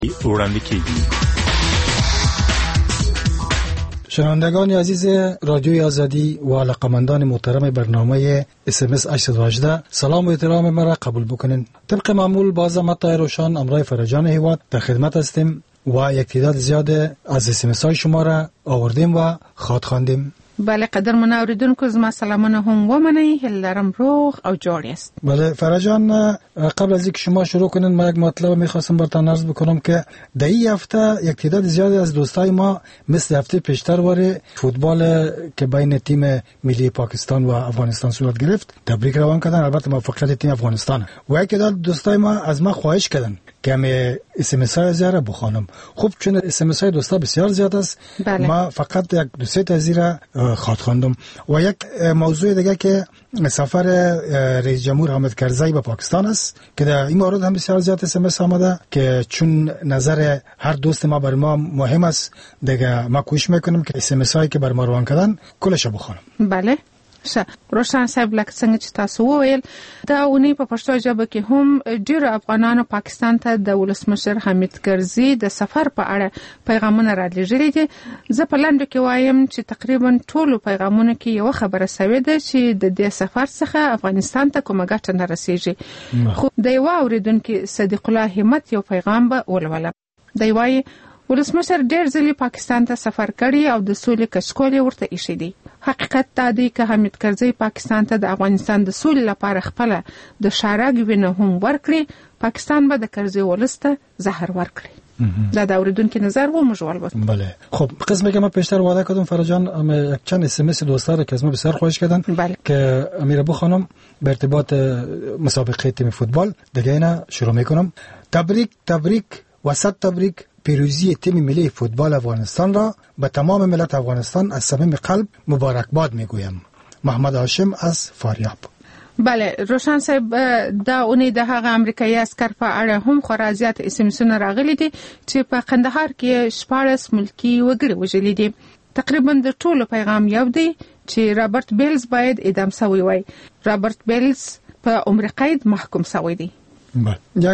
وړاندې کیږي. شنوندگان عزیز رادیوی آزادی و علاقمندان محترم برنامه SMS 818 سلام و احترام مرا قبول بکنین. طبق معمول باز ما روشن امرای فرجان هیواد در خدمت هستیم و یک تعداد زیاد از SMS های شما را آوردیم و خواد خواندیم. بله قدرمن اوریدونکو زما سلامونه هم ومنئ، هیله‌دارم روغ او جوړ یاست. بله فرجان، قبل از اینکه شما شروع کنین ما یک مطلب میخواستم براتون عرض بکنم که در این هفته یک تعداد زیادی از دوستای ما مثل هفته پیشتر واره فوتبال که بین تیم ملی پاکستان و افغانستان صورت گرفت تبریک روان کردن. البته موفقیت تیم افغانستان و یک تعداد دوستای ما از ما خواهش کردن که همه SMS های زیاده بخوانم. خوب چون SMS های دوستا بسیار زیاد است، بله. ما فقط یک دو سه تا زیرا خواد خواندم. و یک موضوع دیگه که سفر رئیس جمهور حامد کرزی به پاکستان است که در این مورد هم بسیار زیاد SMS آمده که چون نظر هر دوست ما بر ما مهم است دیگه ما کوشش میکنیم که SMS هایی که بر ما روان کردن کلش بخونم. بله روشن صاحب لکه څنګه چې تاسو وویل دا اونۍ په پښتو ژبه کې هم ډیرو افغانانو پاکستان ته د ولسمشر حامد کرزي د سفر په اړه پیغامونه رالیږلي دي. زه په لنډو کې وایم چې تقریبا ټولو پیغامونو کې یو خبره سوې ده چې د دې سفر څخه افغانستان ته کومه ګټه نه رسیږي. خو د یو اوریدونکو صدیق الله همت یو پیغام به ولوله. دی وايي ولسمشر ډیر ځلې پاکستان ته سفر کړی او د سولې کچکول ورته ایښی دی. حقیقت دا دی که حامد کرزي پاکستان ته د افغانستان د سولې لپاره خپل د شارګ وینه هم ورکړي، پاکستان به د کرزي ولسته زهر ورکړي. دا د اوریدونکو نظر و مجوال بود. بله خب قسمی که ما پیشتر وعده کردم فرجان یک چند SMS دوستا را که از ما بسیار خواهش کردن بله. که امیر بخوانم به ارتباط مسابقه تیم فوتبال دیگه اینا شروع میکنم. تبریک و صد تبریک پیروزی تیم ملی فوتبال افغانستان را به تمام ملت افغانستان از صمیم قلب مبارکباد میگویم. محمد هاشم از فاریاب. بله روشن صاحب دا اونې د هغه امریکایي عسکر په اړه هم خورا زیات اسمسونه راغلي دي چې په قندهار کې 14 ملکی وګړي وژلي دي. تقریبا د ټولو پیغام یو دی چې رابرت بیلز باید اعدام شوی وای. رابرت بیلز په عمر قید محکوم شوی دی. یک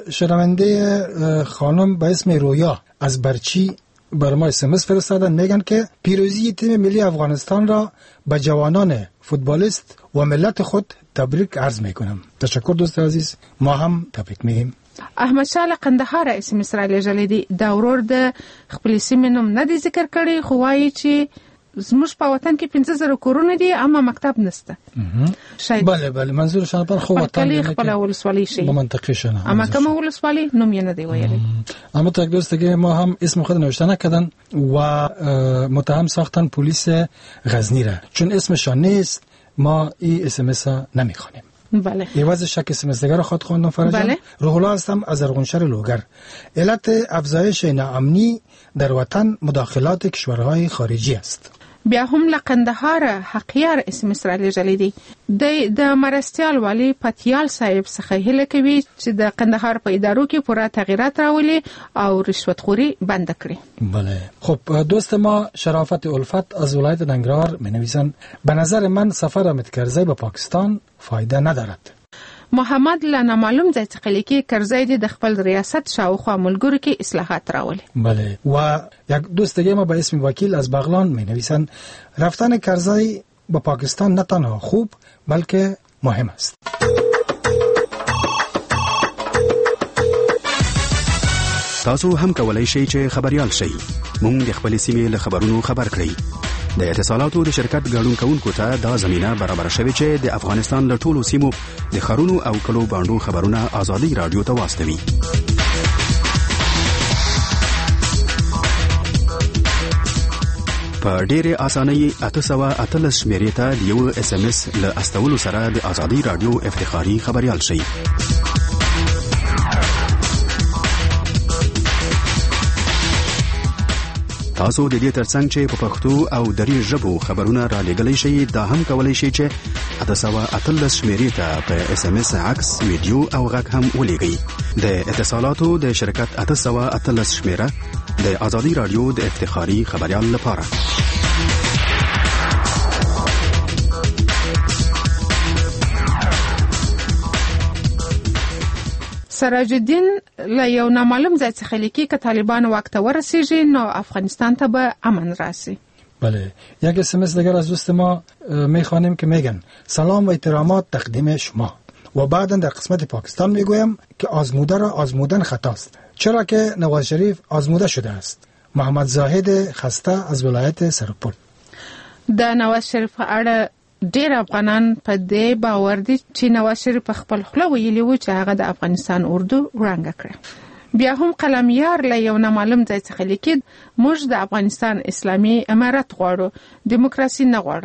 شنونده خانم به اسم رویا از برچی بر ما SMS فرستادن، میگن که پیروزی تیم ملی افغانستان را به جوانان فوتبالیست و ملت خود تبریک عرض میکنم. تشکر دوست عزیز، ما هم تبریک میگیم. احمد شاه قندهار SMS را لېږلی دی. دا ورور د خپل سیمې نوم نه دی ذکر کړی خو وایي چې زموږ په وطن کې 15000 کورونه دي اما مکتب نشته. شاید بله منظور شان پر خو وطن کې خپل ولسوالۍ شي به منطقه شنه اما کوم ولسوالۍ نوم یې نه دی ویلي. اما تا دوست که ما هم اسم خود نوشته نکردن و متهم ساختن پلیس غزنی را چون اسمشان نیست ما این SMS نمیخوانیم. بله ایواز شک SMS دیگر خود خواندم فرجان. بله. روح الله هستم از ارغنشهر لوگر. علت افزایش ناامنی در وطن مداخلات کشورهای خارجی است. بیا هم لقندهار حقیار SMS را لېږلی دی. د مرستیال والی پتیال صاحب څخه هیله کوي چې د قندهار په ادارو کې پوره تغییرات راولي او رشوتخوری بند کړي. بله خب دوست ما شرافت الفت از ولایت ننگرهار می نویسن به نظر من سفر حامد کرزی به پاکستان فایده ندارد. محمد له نامعلوم ځای څخه لیکي کرزی د خپل ریاست شاوخوا ملګرو کې اصلاحات راولي. بله و یک دوست دیگه ما به اسم وکیل از بغلان می نویسن رفتن کرزی به پاکستان نه تنها خوب بلکه مهم است. تاسو هم کولای شئ چې خبريال شئ. موږ د خپل سیمې له خبرونو خبر کړئ. د اتصالاتو د شرکت ګډون کوونکو ته دا زمينه برابر شوه چې د افغانستان له ټولو سیمو د خارونو او کلو باندو خبرونه آزادي رادیو ته واستوي. په ډېرې اسانۍ 818 شمیرې ته د یو SMS له استولو سره د آزادي رادیو افتخاري خبريال شئ. تاسو د دې ترڅنګ چې په پښتو او دری ژبو خبرونه را لېږلی شئ دا هم کولای شئ چې 818 شمیرې ته په SMS عکس ویډیو او غږ هم ولېږئ. د اتصالاتو د شرکت 818 شمیره د آزادي رادیو د افتخاري خبريال لپاره. سراج الدین له یو نامعلوم ځای څخه لیکي که طالبان واک ته ورسیږي نو افغانستان ته به امن راسي. بله، یک اسمس دیگر از دوست ما میخوانیم که میگن سلام و احترامات تقدیم شما و بعدا در قسمت پاکستان میگویم که آزموده را آزمودن خطاست، چرا که نواز شریف آزموده شده است. محمد زاهد خسته از ولایت سرپل. د نواز شریف په اړه ډېر افغانان په دې باور دي چې نواز شریف په خپل خوله ویلي و چې هغه د افغانستان اردو وړاندې کړه. بیا هم قلمیار له یو نامعلوم ځای څخه لیکي موږ د افغانستان اسلامي امارت غواړو، دموکراسي نه غواړو.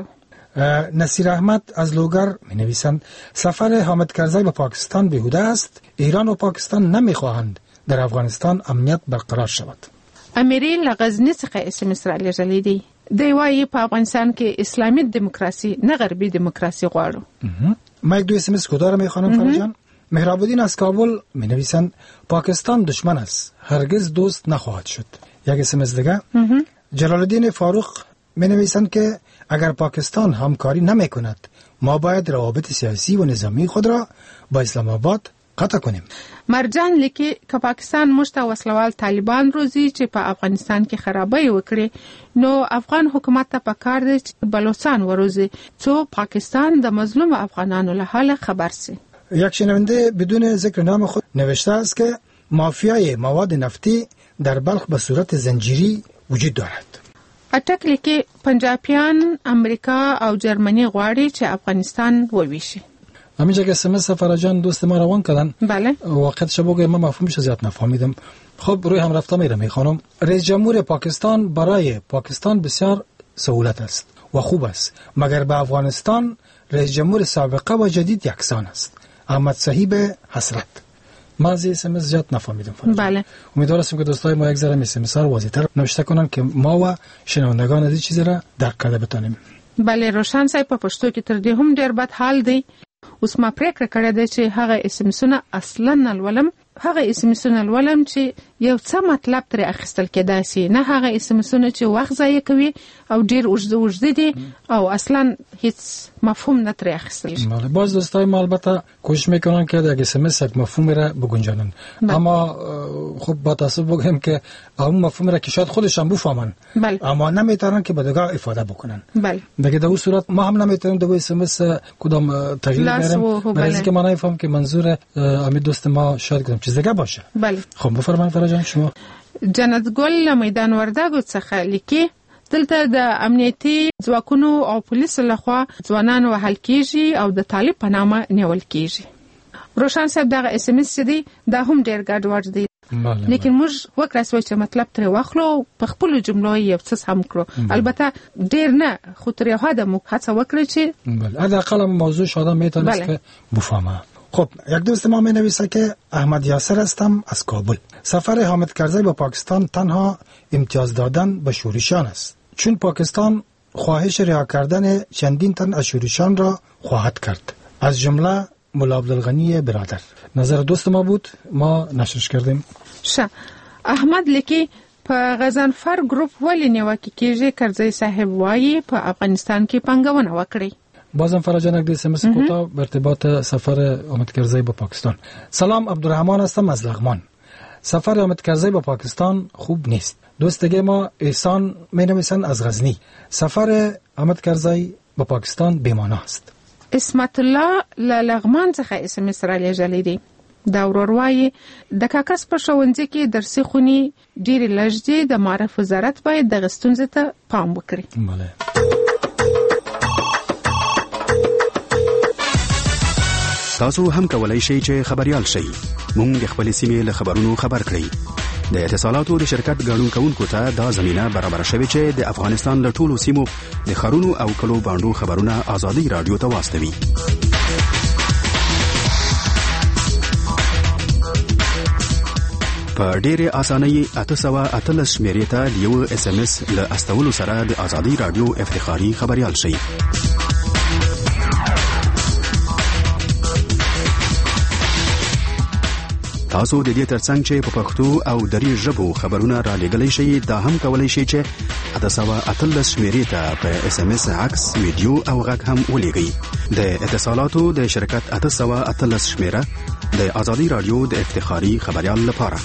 نصیر احمد از لوگر می نویسند سفر حامد کرزی به پاکستان بیهوده است. ایران و پاکستان نمیخواهند در افغانستان امنیت برقرار شود. امیری له غزنی څخه اسمس را لېږلی دی. دی وايي په افغانستان کې اسلامي دموکراسي نه غربي دموکراسي غواړو. ما یک دو اسمس کوتاه میخوانم فرجان. مهراب الدین از کابل می نویسند پاکستان دشمن است، هرگز دوست نخواهد شد. یک اسمس دیگه جلال الدین فاروق می نویسند که اگر پاکستان همکاری نمی کند ما باید روابط سیاسی و نظامی خود را با اسلام آباد قطع کنیم. مرجان لیکي که پاکستان موږ ته وسلوال طالبان روزي چې په افغانستان کې خرابۍ وکړي نو افغان حکومت ته پکار دی چې بلوچستان وروزي څو پاکستان د مظلوم افغانانو له حال خبر سي. یک شنونده بدون ذکر نام خود نوشته است که مافیای مواد نفتی در بلخ به صورت زنجیری وجود دارد. اټک لیکي پنجابیان امریکا او جرمنی غواړي چې افغانستان وویشي. همینجا که اسمس فرجان دوست ما روان کردن. بله. وقت شبوگه ما مفهومش زیاد نفهمیدم. خب روی هم رفته میرم میخوانم. رئیس جمهور پاکستان برای پاکستان بسیار سهولت است و خوب است، مگر به افغانستان رئیس جمهور سابقه و جدید یکسان است. احمد صاحب حسرت. ما از اسمس زیاد نفهمیدم فرجان. بله. امیدوارم که دوستای ما یک ذره اسمس رو واضح‌تر نوشته کنن که ما و شنوندگان از این چیز را درک کرده بتونیم. بله، روشن صاحب په پښتو کې تر دې هم ډېر بد حال دی. اوس ما پریکړه کړې ده چې هغه اسمسونه اصلا نلولم، هغه اسمسونه لولم چې یو څه مطلب ترې اخیستل کېدای شي، نه هغه اسمسونه چې وخت ضایع کوي او ډېر اوږده دي او اصلا هیڅ مفهوم نه ترې اخیستل شي. باز دوستای ما البته کوشش میکنن که در اسمس یک مفهوم را بگنجانن، اما خب با تاسف بگم که اون مفهوم را که شاید خودشان بفهمن اما نمیتونن که به دیگه افاده بکنن. بله. دیگه در اون صورت ما هم نمیتونیم در اسمس کدام تغییر بدیم، برای اینکه ما نمیفهمم که منظور امید دوست ما شاید کدام چیز دیگه باشه. بله. خب بفرمایید فرجان شما. جنت ګل میدان وردګو څخه لیکي دلته د امنیتي ځواکونو او پولیسو لخوا ځوانان وهل کیږي او د طالب په نامه نیول کیږي. روشن صاحب دغه اس ام اس دی دا هم ډیر ګډوډ دی، لیکن موږ وکړای چې مطلب ترې واخلو په خپل جملو یو څه هم کړو. البته ډیر نه، خو تر یو حد مو هڅه وکړي چې بله حداقل موضوع شاده میتونست که بفهمه. خب یک دوست ما می نویسه که احمد یاسر هستم از کابل. سفر حامد کرزی به پاکستان تنها امتیاز دادن به شورشیان است، چون پاکستان خواهش رها کردن چندین تن از شورشیان را خواهد کرد، از جمله مولا عبدالغنی برادر. نظر دوست ما بود، ما نشرش کردیم. احمد لیکي په غزنفر ګروپ ولې نیوکه کیږي؟ کرزی صاحب وایي په افغانستان کې پنګونه وکړي. بازم فرجان یک اسمس کوتاه به ارتباط سفر حامد کرزی به پاکستان. سلام، عبدالرحمن هستم از لغمان. سفر حامد کرزی به پاکستان خوب نیست. دوستگه ما احسان می نویسند از غزنی. سفر حامد کرزی به پاکستان بی‌معنی است. اسمت الله لغمان څخه اسمس را لېږلی دی. دا ورور وایي د کاکس په ښوونځي کې درسي خونې ډېرې لږ دي، د معارف وزارت باید دغه ستونزې ته پام وکړي. بله. تاسو هم کولای شئ چې خبريال شئ. موږ د خپل سیمې له خبرونو خبر کړئ. د اتصالاتو د شرکت ګډون کوونکو ته دا زمينه برابر شوه چې د افغانستان له ټولو سیمو د خارونو او کلو باندو خبرونه آزادي رادیو ته واستوي. په ډېرې اسانۍ 818 شمیرې ته یو اس ام اس له استولو سره د آزادي رادیو افتخاري خبريال شئ. تاسو د دې ترڅنګ چې په پښتو او دری ژبو خبرونه را لېږلی شئ، دا هم کولای شئ چې 818 شمیرې ته په اس ام اس عکس، ویډیو او غږ هم ولېږئ. د اتصالاتو د شرکت 818 شمیره د ازادي رادیو د افتخاري خبريال لپاره.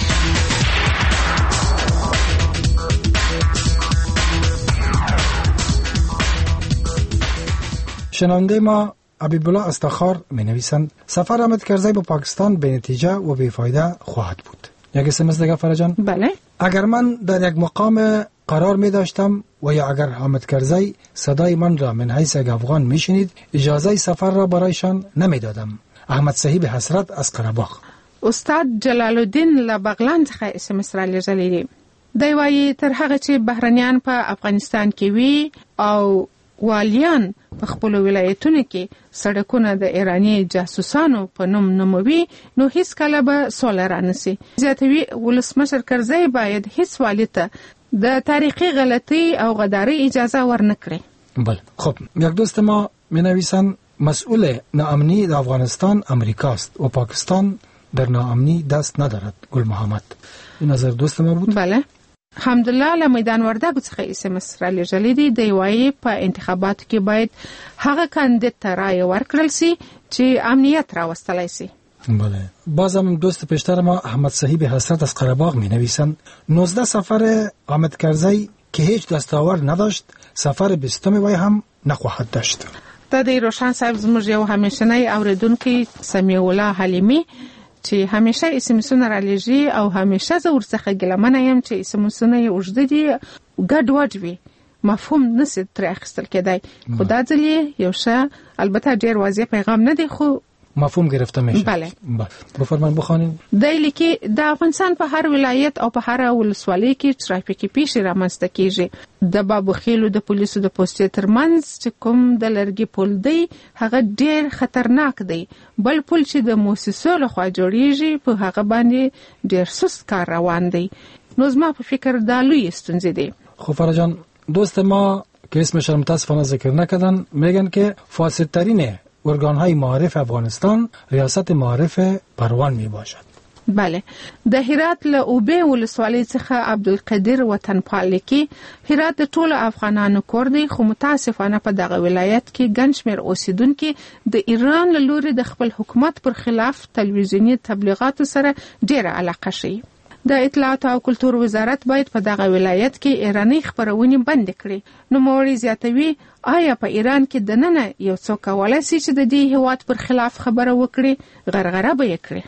شنونده ما حبیب الله استخار می نویسند سفر حامد کرزی به پاکستان به نتیجه و بیفایده خواهد بود. یک اسمس دیگه فرجان. بله. اگر من در یک مقام قرار می داشتم و یا اگر حامد کرزی صدای من را من حیث یک افغان می شنید اجازه سفر را برایشان نمی دادم. احمد صاحب حسرت از قره‌باغ. استاد جلال الدین لبغلان څخه اسمس را لېږلی دی وایي تر هغه چې بهرنیان په افغانستان کې وي او والیان په خپل ولایتونو کې سړکونه د ایرانی جاسوسانو په نوم نوموي نو هیڅ کله به سوله رانسي. زیاتوي ولسمشر کرزی باید هیڅ والی ته د تاریخي غلطی او غداری اجازه ورنکړي. بله خب یک دوست ما می نویسند مسئول ناامنی در افغانستان امریکاست و پاکستان در ناامنی دست ندارد. گل محمد این نظر دوست ما بود. بله. حمدالله له میدان وردګو څخه اسمس را لېږلی دی. دی وایي په انتخاباتو کې باید هغه کاندید ته رایه ورکړل سي چې امنیت راوستلی سي. بله. بازم دوست پیشتر ما احمد صاحب حسرت از قره‌باغ می نویسند 19 سفر حامد کرزی که هیچ دستاورد نداشت سفر 20 وی هم نخواهد داشت. دا د روشن صاحب زموږ یو همیشنی اوریدونکی سمیع الله حلیمی چې همیشه اسمسونه را لېږي او همیشه زه ورڅخه ګیلمنه یم چې اسمسونه یې اوږده دي ګډوډ وي مفهوم نشي ترې اخیستل کېدای. خو دا ځل یې یو ښه البته ډېر واضح پیغام نه دی خو مفهوم گرفته میشه. بله. بفرمایید بخوانید. دی لیکي د افغانستان په هر ولایت او په هر ولسوالۍ کې ترافیکي پیښې رامنځته کیږي. د بابوخیلو د پولیسو د پوستې ترمنځ چې کوم د لرګي پل دی هغه ډېر خطرناک دی. بل پل چې د موسسو لخوا جوړیږي په هغه باندې ډېر سست کار روان دی. نو زما په فکر دا لوی ستونزې دی. خب فرجان دوست ما که اسمش رو متاسفانه ذکر نکردن میگن که فاسدترین ارگان‌های معارف افغانستان ریاست معارف پروان می باشد. بله. د هرات له اوبې ولسوالۍ څخه عبدالقدیر وطنپال لیکي هرات د ټولو افغانانو کور دی خو متاسفانه په دغه ولایت کې ګڼ شمېر اوسیدونکي د ایران له لوري د خپل حکومت پر خلاف تلویزیوني تبلیغاتو سره ډېره علاقه ښیي. د اطلاعات او کلتور وزارت باید په دغه ولایت کې ایرانی خبرونه بند کړي. نو موري زیاتوي آیا په ایران کې د نن یو څوک کولای شي چې د دې هواد پر خلاف خبره وکړي غرغره به کړي.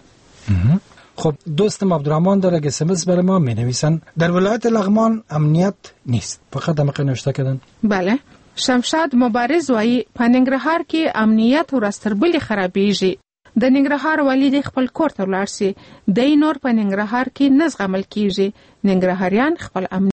خب دوستم عبدالرحمن در اسمس برای ما می نویسن در ولایت لغمان امنیت نیست. فقط دمقه نوشته کردن. بله. شمشاد مبارز وایي په ننګرهار کې امنیت ورستربلې خرابېږي. د ننګرهار والی د خپل کور ته ولاړ سي. د نور په ننګرهار کې نزغمل کیږي. ننګرهاریان خپل